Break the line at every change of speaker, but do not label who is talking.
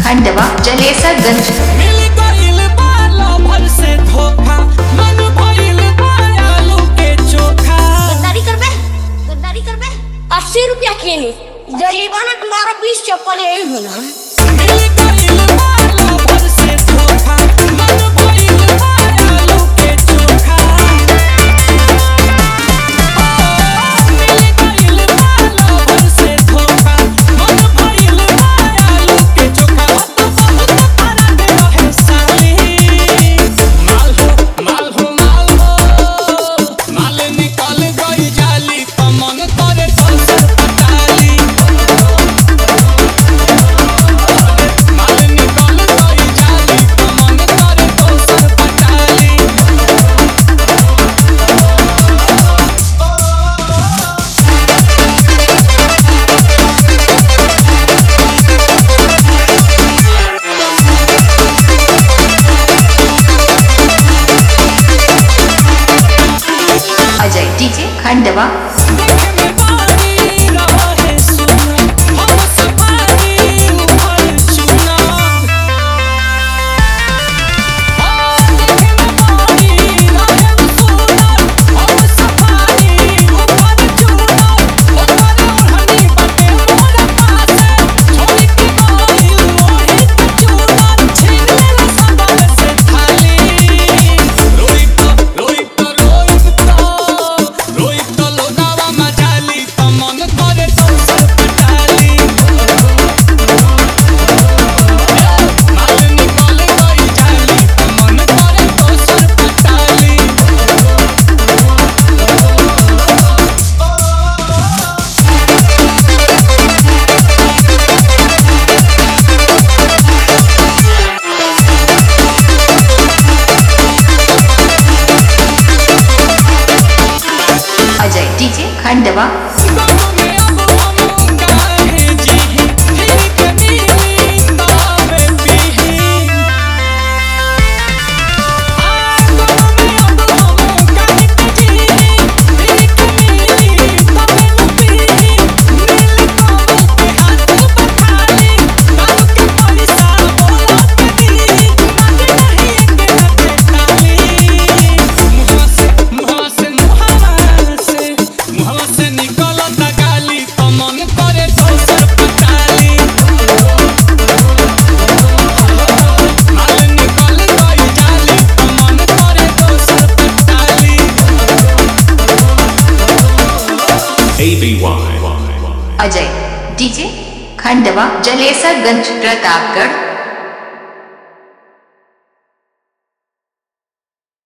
खंडवा जलेसरगंज।
मिल गइल बाला भर से धोखा, मन भइल बा आलू के चोखा।
गद्दारी करबे 80 रुपया खेली जलीबाना तुम्हारा 20 चप्पल यही होला।
मिल गइल बाला भर से धोखा, मन भइल बा आलू के चोखा। मिल गइल बाला भर से धोखा, मन भइल बा आलू के चोखा। तो बहुत फरक रहे साली। माल हो माल निकल गई जाली, तो मन करे दोसर पटाली। माल निकल गई जाली, तो मन करे दोसर पटाली।
Ajay DJ Khandwa. Ajay DJ Khandwa. Ajay DJ Khandwa Jalesarganj Pratapgarh.